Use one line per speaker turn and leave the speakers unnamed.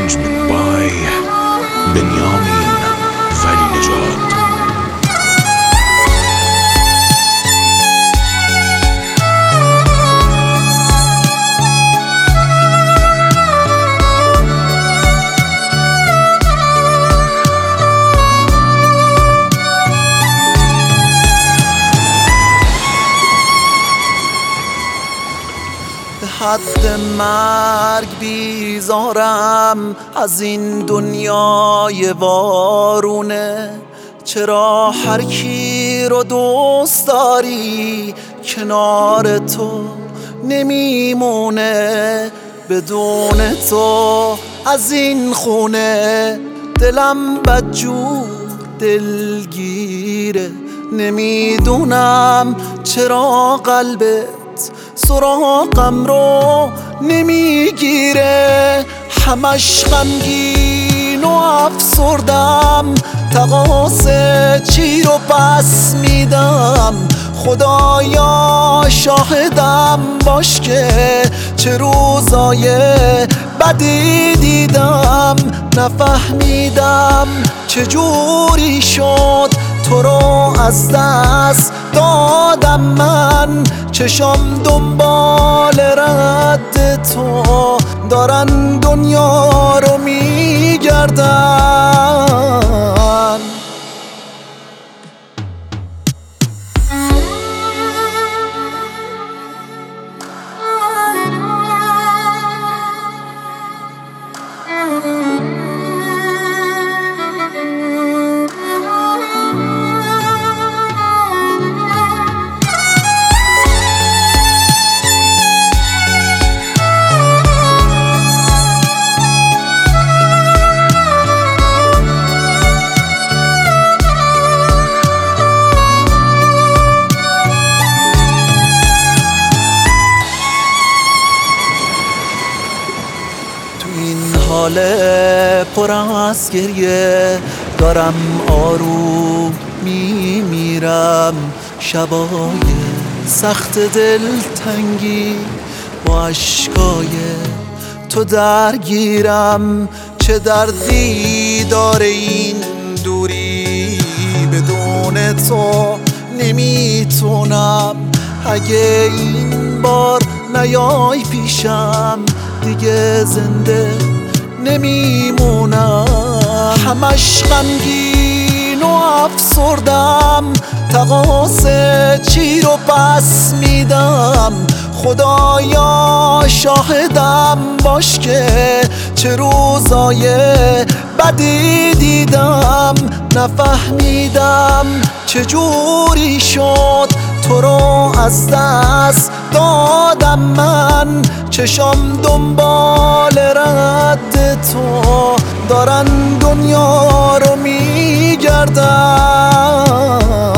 Arrangement by Benjamin Valinejad.
حد مرگ بیزارم از این دنیای وارونه. چرا هر کی رو دوست داری کنار تو نمیمونه؟ بدون تو از این خونه دلم بدجور دلگیره. نمیدونم چرا قلبت سراغم رو نمیگیره. همش غمگین و افسردم، تقاص چی رو پس میدم؟ خدایا شاهدم باش که چه روزای بدی دیدم. نفهمیدم چجوری شد تو رو از دست دادم من. چشام دنبال رد تو دارن دنیا رو میگردن. حال پر از گریه دارم آروم میمیرم. شبای سخت دلتنگی با اشکای تو درگیرم. چه دردی داره این دوری، بدون تو نمیتونم. اگه این بار نیای پیشم دیگه زنده نمیمونم. همش غمگین و افسردم، تقاص چی رو پس میدم؟ خدایا شاهدم باش که چه روزای بدی دیدم. نفهمیدم چجوری شد تو رو از دست دادم من. چشام دنبال رد تو دارن دنیا رو میگردن.